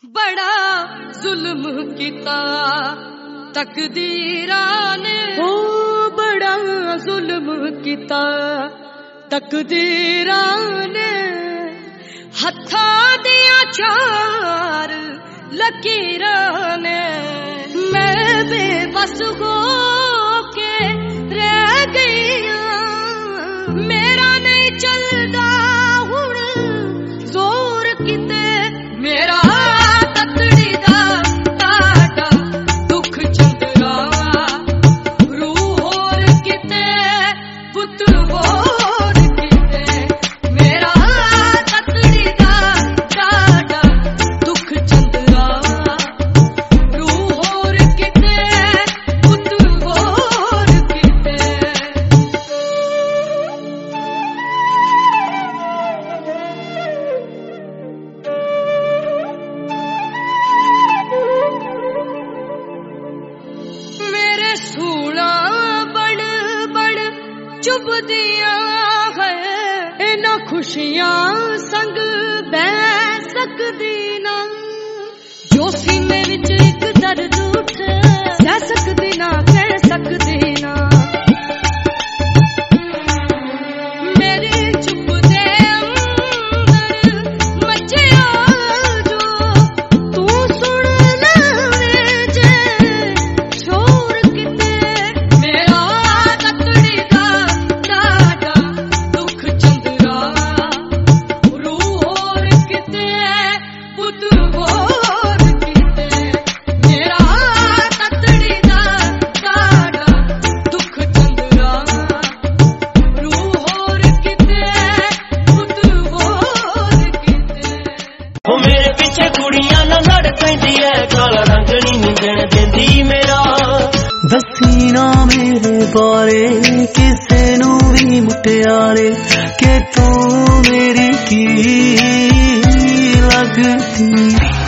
बड़ा जुल्म किता तकदीरां ने, ओ बड़ा जुल्म किता तकदीरां ने, हत्थां दियां चार लकीरां ने, मैं बेबस हो के रह गई हां, मेरा नहीं चलदा हुण जोर किते, मेरा तकड़ी दा ताड़ा दुख चंदरा, रूह होर किते पुत होर किते, मेरा तकड़ी दा ताड़ा दुख चंदरा, रूह होर किते पुत होर किते। मेरे सूला बड़ बड़ चुभदियां है, इन्हां खुशियां संग बह सकदी ना, जो सीने विच इक दर्द उठे सह सकदी ना, कह सकदी ना, मेरे चुप दे अंदर मचिया जो तू सुन लवे जे शोर किते, मेरा तकड़ी दा ताड़ा दुख चंदरा, रूह होर किते पुत होर किते, मेरा तकड़ी दा ताड़ा दुख चंदरा, रूह होर किते पुत होर किते। ओ मेरे पीछे कुड़ियां ना लड़ पैंदी है, काला रंग नी निंजण देंदी मेरा, दसी ना मेरे बारे किसे नू भी मुटियारे, के तू मेरी की लगदी।